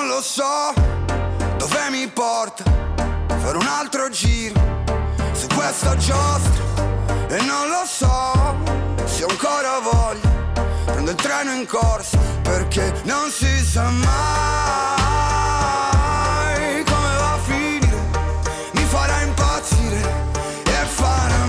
non lo so dove mi porta fare un altro giro su questa giostra. E non lo so se ho ancora voglia, prendo il treno in corsa, perché non si sa mai come va a finire. Mi farà impazzire e farà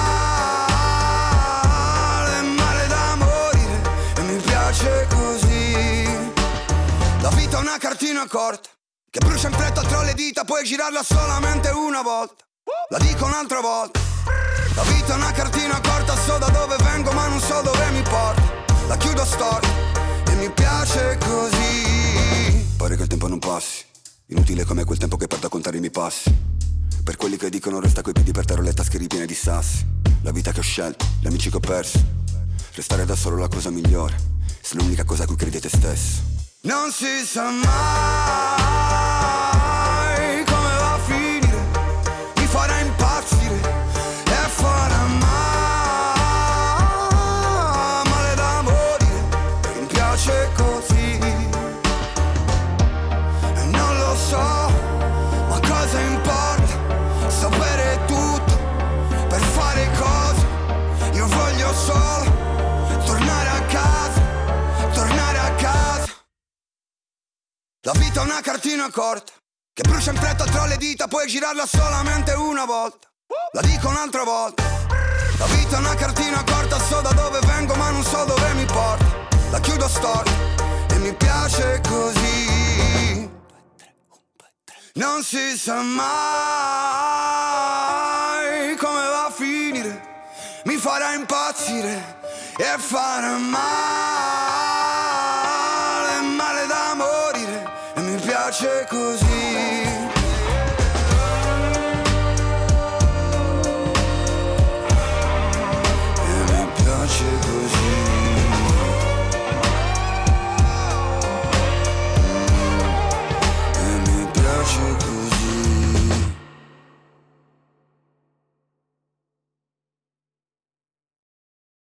male, male da morire. E mi piace così. La vita è una cartina corta che brucia in fretta tra le dita, puoi girarla solamente una volta. La dico un'altra volta. La vita è una cartina corta, so da dove vengo ma non so dove mi porta. La chiudo storta e mi piace così. Pare che il tempo non passi, inutile come quel tempo che perdo a contare i miei passi. Per quelli che dicono resta coi piedi per terra, le tasche ripiene di sassi. La vita che ho scelto, gli amici che ho perso. Restare da solo è la cosa migliore, se l'unica cosa a cui credi è te stesso. Non si sa mai come va a finire. Mi farà impazzire e farà male da morire. Mi piace così. E non lo so, ma cosa importa sapere tutto per fare cose. Io voglio solo tornare a casa, tornare a casa. La vita è una cartina corta che brucia in fretta tra le dita, puoi girarla solamente una volta. La dico un'altra volta. La vita è una cartina corta, so da dove vengo ma non so dove mi porta. La chiudo storta e mi piace così. Non si sa mai come va a finire. Mi farà impazzire e farà male, male da morire. E mi piace così.